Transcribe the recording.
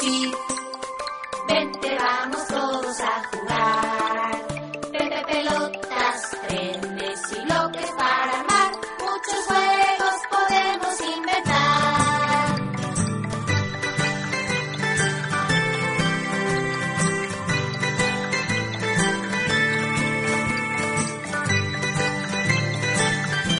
sí. Vente, vamos todos a jugar. Pepe Pelotas, tren.